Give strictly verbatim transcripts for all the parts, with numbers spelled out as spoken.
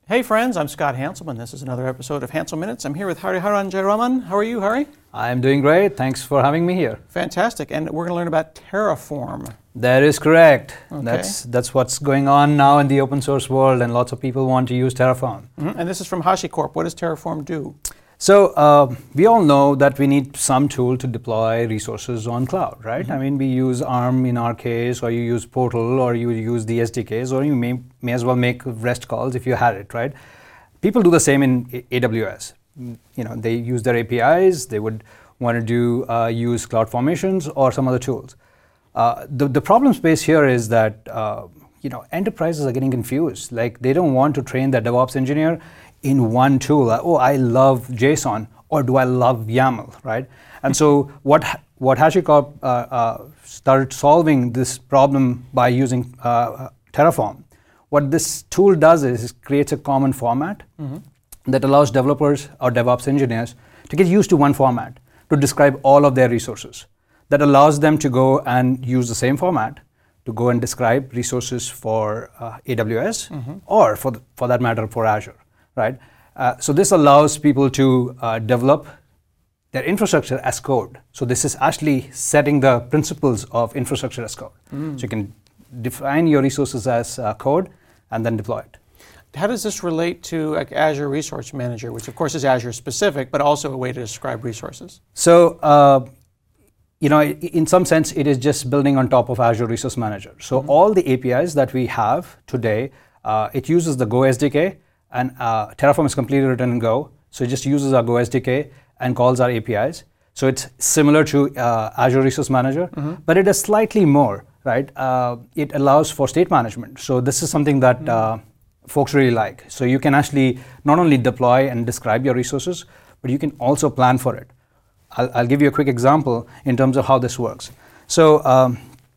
Hey friends, I'm Scott Hanselman. This is another episode of Hansel Minutes. I'm here with Hariharan Jayaraman. How are you, Hari? I'm doing great. Thanks for having me here. Fantastic. And we're going to learn about Terraform. That is correct. Okay. That's that's what's going on now in the open source world, and lots of people want to use Terraform. Mm-hmm. And this is from HashiCorp. What does Terraform do? So uh, we all know that we need some tool to deploy resources on cloud, right? Mm-hmm. I mean, we use ARM in our case, or you use Portal, or you use the S D Ks, or you may, may as well make REST calls if you had it, right? People do the same in A W S. You know, they use their A P Is. They would want to do uh, use CloudFormations or some other tools. Uh, the the problem space here is that uh, you know enterprises are getting confused. Like they don't want to train their DevOps engineer in one tool. Like, oh, I love JSON, or do I love YAML, right? And so what what HashiCorp uh, uh, started solving this problem by using uh, Terraform. What this tool does is it creates a common format mm-hmm. that allows developers or DevOps engineers to get used to one format to describe all of their resources. That allows them to go and use the same format to go and describe resources for uh, A W S mm-hmm. or for, the, for that matter for Azure, right? Uh, so this allows people to uh, develop their infrastructure as code. So this is actually setting the principles of infrastructure as code. Mm. So you can define your resources as uh, code and then deploy it. How does this relate to like, Azure Resource Manager, which of course is Azure specific, but also a way to describe resources? So, uh, you know, in some sense, it is just building on top of Azure Resource Manager. So mm-hmm. all the A P Is that we have today, uh, it uses the Go S D K, and uh, Terraform is completely written in Go. So it just uses our Go S D K and calls our A P Is. So it's similar to uh, Azure Resource Manager, mm-hmm. but it is slightly more, right? Uh, it allows for state management. So this is something that mm-hmm. uh, folks really like. So you can actually not only deploy and describe your resources, but you can also plan for it. I'll, I'll give you a quick example in terms of how this works. So um,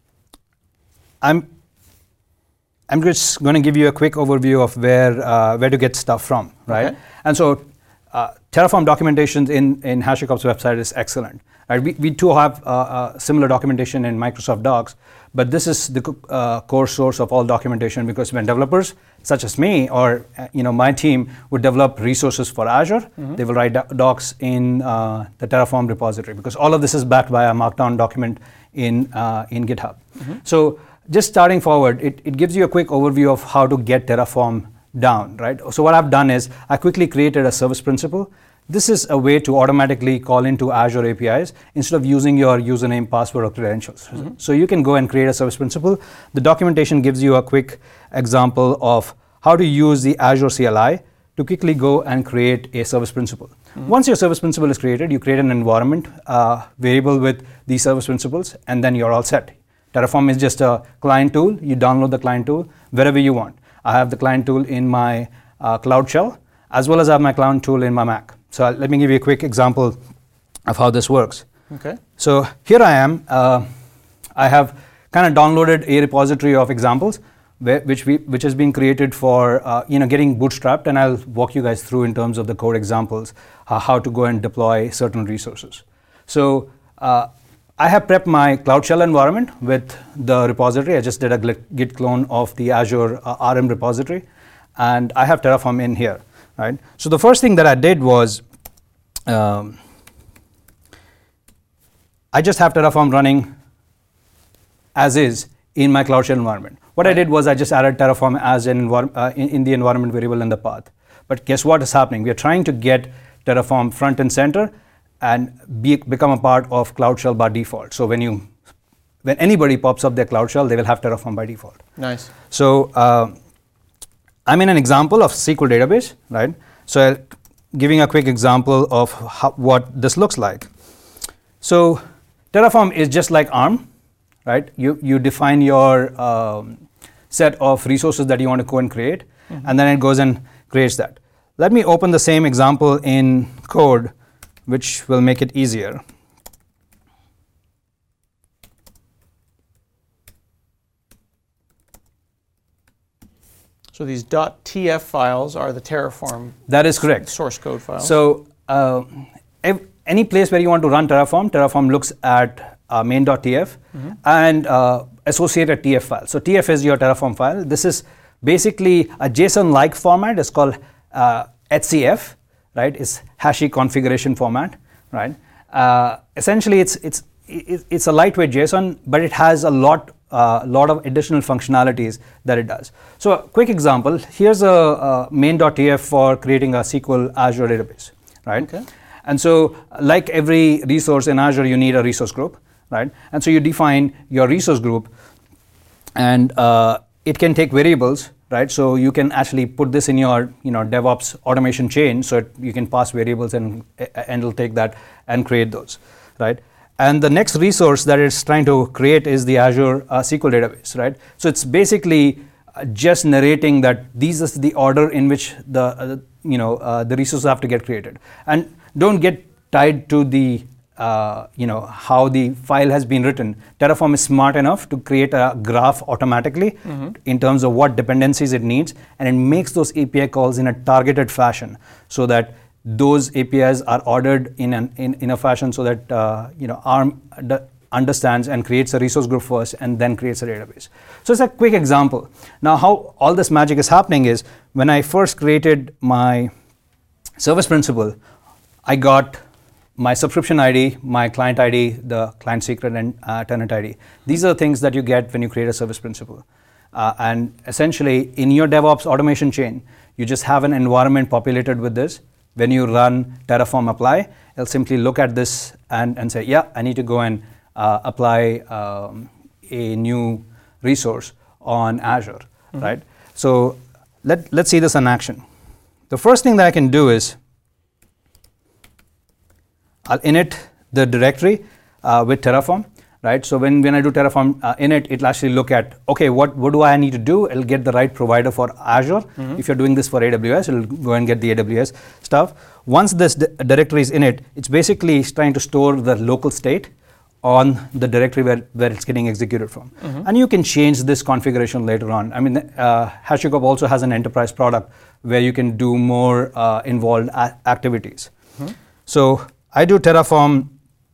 I'm I'm just going to give you a quick overview of where uh, where to get stuff from, right? Okay. And so uh, Terraform documentation in, in HashiCorp's website is excellent. Right? We, we too have uh, uh, similar documentation in Microsoft Docs, but this is the uh, core source of all documentation, because when developers such as me or uh, you know my team would develop resources for Azure, mm-hmm. they will write do- docs in uh, the Terraform repository, because all of this is backed by a Markdown document in uh, in GitHub. Mm-hmm. So just starting forward, it, it gives you a quick overview of how to get Terraform down, right? So what I've done is I quickly created a service principal. This is a way to automatically call into Azure A P Is instead of using your username, password, or credentials. Mm-hmm. So you can go and create a service principal. The documentation gives you a quick example of how to use the Azure C L I to quickly go and create a service principal. Mm-hmm. Once your service principal is created, you create an environment uh, variable with these service principles, and then you're all set. Terraform is just a client tool. You download the client tool wherever you want. I have the client tool in my uh, Cloud Shell, as well as I have my client tool in my Mac. So let me give you a quick example of how this works. Okay. So here I am. Uh, I have kind of downloaded a repository of examples, where, which we which has been created for uh, you know getting bootstrapped, and I'll walk you guys through in terms of the code examples, uh, how to go and deploy certain resources. So uh, I have prepped my Cloud Shell environment with the repository. I just did a git clone of the Azure uh, R M repository, and I have Terraform in here. Right. So the first thing that I did was um, I just have Terraform running as is in my Cloud Shell environment. What right. I did was I just added Terraform as an envir- uh, in, in the environment variable in the path. But guess what is happening? We are trying to get Terraform front and center and be, become a part of Cloud Shell by default. So when you when anybody pops up their Cloud Shell, they will have Terraform by default. Nice. So uh, I'm in an example of S Q L database, right? So giving a quick example of how, what this looks like. So Terraform is just like ARM, right? You you define your um, set of resources that you want to go and create, mm-hmm. and then it goes and creates that. Let me open the same example in code, which will make it easier. So these .tf files are the Terraform. That is correct. Source code files. So uh, if any place where you want to run Terraform, Terraform looks at uh, main.tf mm-hmm. and uh, associated T F file. So T F is your Terraform file. This is basically a JSON-like format is called uh, H C F, right? It's hashy configuration format, right? Uh, essentially, it's it's it's a lightweight JSON, but it has a lot uh, lot of additional functionalities that it does. So, a quick example: here's a, a main.tf for creating a S Q L Azure database, right? Okay. And so, like every resource in Azure, you need a resource group, right? And so you define your resource group, and uh, it can take variables, right? So you can actually put this in your, you know, DevOps automation chain, so it, you can pass variables and and it'll take that and create those, right? And the next resource that it's trying to create is the Azure uh, S Q L database, right? So it's basically uh, just narrating that these is the order in which the uh, you know uh, the resources have to get created, and don't get tied to the uh, you know how the file has been written. Terraform is smart enough to create a graph automatically mm-hmm. in terms of what dependencies it needs, and it makes those A P I calls in a targeted fashion so that those A P Is are ordered in an in, in a fashion so that uh, you know ARM d- understands and creates a resource group first and then creates a database. So it's a quick example. Now, how all this magic is happening is when I first created my service principal, I got my subscription I D, my client I D, the client secret, and uh, tenant I D. These are the things that you get when you create a service principal. Uh, and essentially, in your DevOps automation chain, you just have an environment populated with this. When you run Terraform apply, it'll simply look at this and, and say, yeah, I need to go and uh, apply um, a new resource on Azure, mm-hmm. right? So let, let's see this in action. The first thing that I can do is I'll init the directory uh, with Terraform, right? So when, when I do Terraform uh, init, it'll actually look at, okay, what, what do I need to do? It'll get the right provider for Azure. Mm-hmm. If you're doing this for A W S, it'll go and get the A W S stuff. Once this d- directory is in it, it's basically trying to store the local state on the directory where, where it's getting executed from. Mm-hmm. And you can change this configuration later on. I mean, uh, HashiCorp also has an enterprise product where you can do more uh, involved a- activities. Mm-hmm. So I do Terraform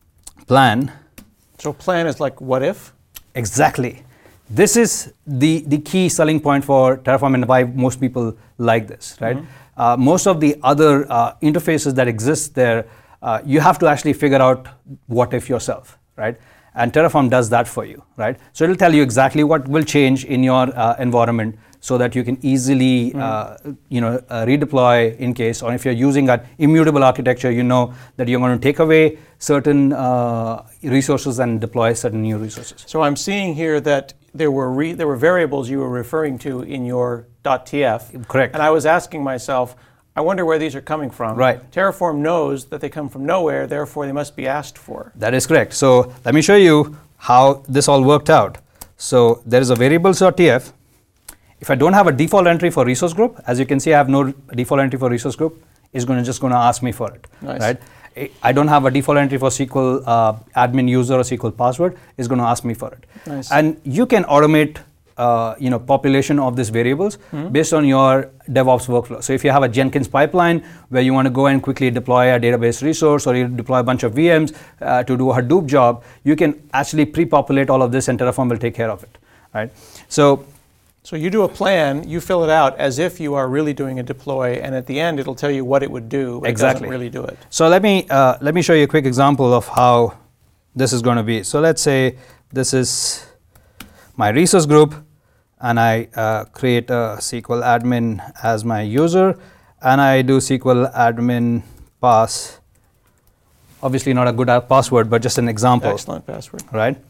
plan. So plan is like what if? Exactly. This is the, the key selling point for Terraform and why most people like this, right? Mm-hmm. Uh, most of the other uh, interfaces that exist there, uh, you have to actually figure out what if yourself, right? And Terraform does that for you, right? So it'll tell you exactly what will change in your uh, environment so that you can easily, mm. uh, you know, uh, redeploy in case, or if you're using an immutable architecture, you know that you're going to take away certain uh, resources and deploy certain new resources. So I'm seeing here that there were re- there were variables you were referring to in your .tf. Correct. And I was asking myself, I wonder where these are coming from. Right. Terraform knows that they come from nowhere, therefore they must be asked for. That is correct. So let me show you how this all worked out. So there is a variables.tf. If I don't have a default entry for resource group, as you can see, I have no default entry for resource group. It's going to just going to ask me for it, nice. right? I don't have a default entry for S Q L uh, admin user or S Q L password. It's going to ask me for it. Nice. And you can automate, uh, you know, population of these variables mm-hmm. based on your DevOps workflow. So if you have a Jenkins pipeline where you want to go and quickly deploy a database resource, or you deploy a bunch of V Ms uh, to do a Hadoop job, you can actually pre-populate all of this, and Terraform will take care of it, right? So. So you do a plan, you fill it out as if you are really doing a deploy, and at the end it'll tell you what it would do, but exactly. it doesn't really do it. So let me uh, let me show you a quick example of how this is going to be. So let's say this is my resource group, and I uh, create a S Q L admin as my user, and I do S Q L admin pass. Obviously not a good password, but just an example. Excellent password. Right?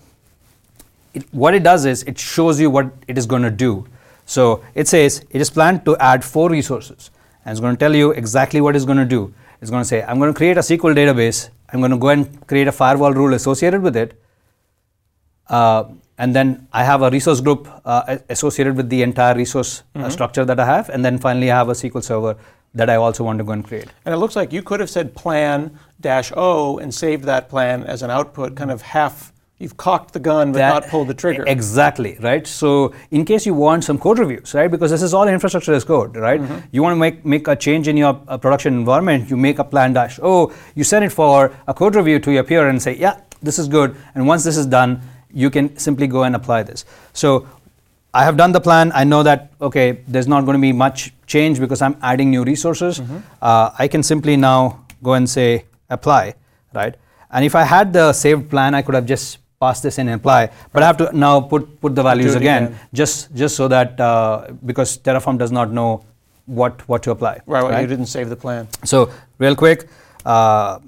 It, what it does is it shows you what it is going to do. So it says it is planned to add four resources, and it's going to tell you exactly what it's going to do. It's going to say, I'm going to create a S Q L database. I'm going to go and create a firewall rule associated with it. Uh, and then I have a resource group uh, associated with the entire resource mm-hmm. uh, structure that I have. And then finally I have a S Q L server that I also want to go and create. And it looks like you could have said plan dash O and saved that plan as an output, kind of half. You've cocked the gun but that, not pulled the trigger. Exactly, right? So in case you want some code reviews, right? Because this is all infrastructure as code, right? Mm-hmm. You want to make, make a change in your uh, production environment, you make a plan dash O, you send it for a code review to your peer and say, yeah, this is good. And once this is done, you can simply go and apply this. So I have done the plan. I know that, okay, there's not going to be much change because I'm adding new resources. Mm-hmm. uh, I can simply now go and say apply, right? And if I had the saved plan, I could have just passed this in and apply, but I have to now put, put the values again, again, just just so that, uh, because Terraform does not know what, what to apply. Right, well, right, you didn't save the plan. So real quick, uh,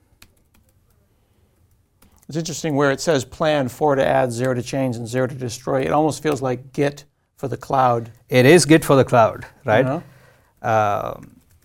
it's interesting where it says plan, four to add, zero to change, and zero to destroy. It almost feels like Git for the cloud. It is Git for the cloud, right? Uh-huh. Uh,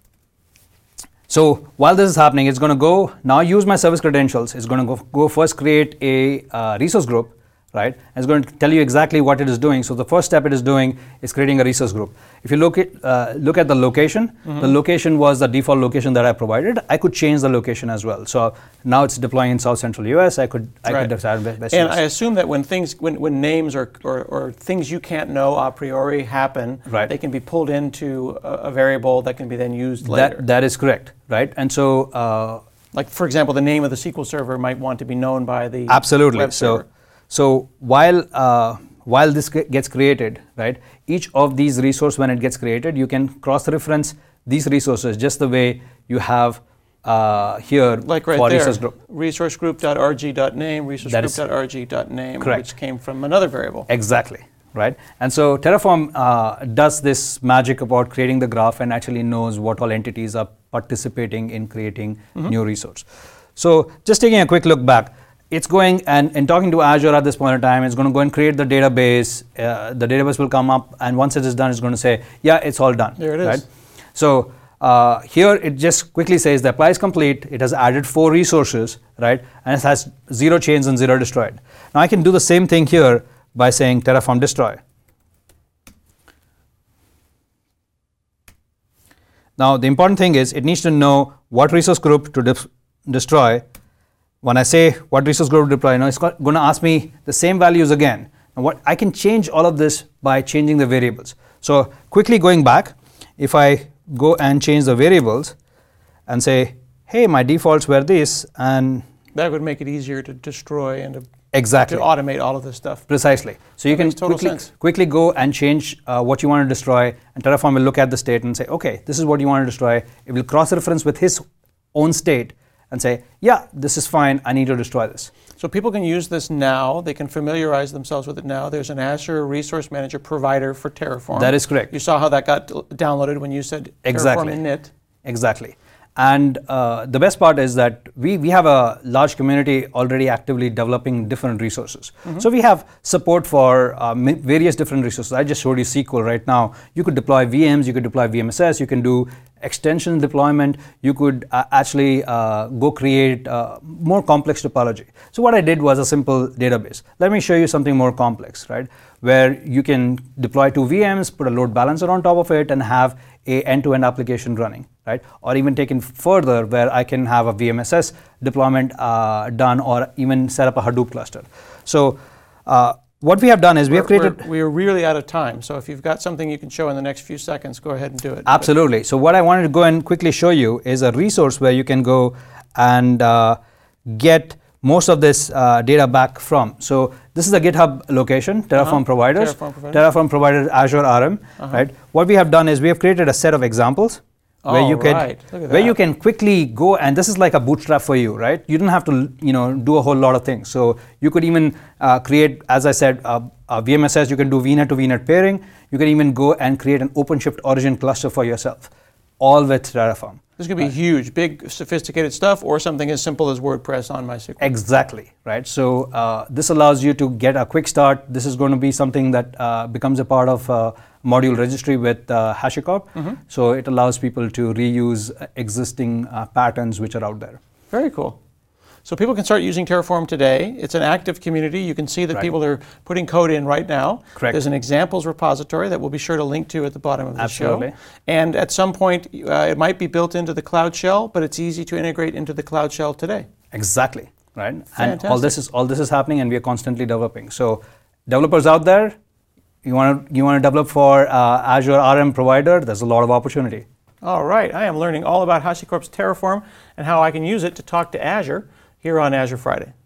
so while this is happening, it's going to go, now use my service credentials. It's going to go, go first create a uh, resource group, right? And it's going to tell you exactly what it is doing. So the first step it is doing is creating a resource group. If you look at uh, look at the location, mm-hmm. the location was the default location that I provided. I could change the location as well. So now it's deploying in South Central U S. I could I right. could decide best. And I assume that when things when, when names or, or or things you can't know a priori happen, right. they can be pulled into a, a variable that can be then used later. That that is correct, right? And so, uh, like for example, the name of the S Q L server might want to be known by the absolutely. web server. So. So while uh, while this gets created, right, each of these resources, when it gets created, you can cross-reference these resources just the way you have uh, here like right for there, resource group. resource group.rg.name, resource group.rg.name, which came from another variable. Exactly, right? And so Terraform uh, does this magic about creating the graph and actually knows what all entities are participating in creating mm-hmm. new resource. So just taking a quick look back, it's going and, and talking to Azure at this point in time, it's going to go and create the database. Uh, the database will come up, and once it is done, it's going to say, yeah, it's all done. There it is. Right? So uh, here it just quickly says the apply is complete. It has added four resources, right? And it has zero changed and zero destroyed. Now I can do the same thing here by saying Terraform destroy. Now the important thing is it needs to know what resource group to de- destroy. When I say what resource group to deploy, now it's going to ask me the same values again. And what I can change all of this by changing the variables. So quickly going back, if I go and change the variables and say, hey, my defaults were this, and that would make it easier to destroy and to, exactly. to automate all of this stuff. Precisely. So you that can quickly, quickly go and change uh, what you want to destroy, and Terraform will look at the state and say, okay, this is what you want to destroy. It will cross-reference with his own state and say, yeah, this is fine, I need to destroy this. So people can use this now, they can familiarize themselves with it now. There's an Azure Resource Manager provider for Terraform. That is correct. You saw how that got downloaded when you said exactly. Terraform init. Exactly. And uh, the best part is that we, we have a large community already actively developing different resources. Mm-hmm. So we have support for uh, various different resources. I just showed you S Q L right now. You could deploy V Ms, you could deploy V M S S, you can do extension deployment, you could uh, actually uh, go create uh, more complex topology. So what I did was a simple database. Let me show you something more complex, right? Where you can deploy two V Ms, put a load balancer on top of it, and have a end-to-end application running, right? Or even taken further, where I can have a V M S S deployment uh, done, or even set up a Hadoop cluster. So uh, what we have done is we have created... We're, we're really out of time, so if you've got something you can show in the next few seconds, go ahead and do it. Absolutely. So what I wanted to go and quickly show you is a resource where you can go and uh, get most of this uh, data back from. So this is the GitHub location, Terraform uh-huh. providers, Terraform providers, Terraform providers, Azure R M, uh-huh. right? What we have done is we have created a set of examples where oh, you can right. where you can quickly go, and this is like a bootstrap for you, right? You don't have to, you know, do a whole lot of things. So you could even uh, create, as I said, uh, a V M S S. You can do V NET to V NET pairing. You can even go and create an OpenShift origin cluster for yourself, all with Terraform. This could be right. huge, big, sophisticated stuff, or something as simple as WordPress on MySQL. Exactly, right? So uh, this allows you to get a quick start. This is going to be something that uh, becomes a part of uh, module registry with uh, HashiCorp. Mm-hmm. So it allows people to reuse existing uh, patterns which are out there. Very cool. So people can start using Terraform today. It's an active community. You can see that right. people are putting code in right now. Correct. There's an examples repository that we'll be sure to link to at the bottom of the Absolutely. show. And at some point, uh, it might be built into the Cloud Shell, but it's easy to integrate into the Cloud Shell today. Exactly, right? Fantastic. And all this is all this is happening, and we are constantly developing. So developers out there, you want to you want to develop for uh, Azure R M provider, there's a lot of opportunity. All right. I am learning all about HashiCorp's Terraform and how I can use it to talk to Azure here on Azure Friday.